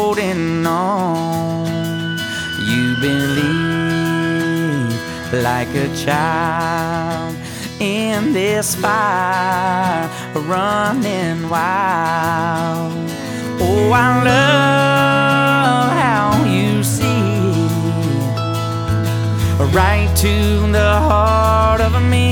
holding on. You believe like a child in this fire, running wild. Oh, I love how you see right to the heart of me.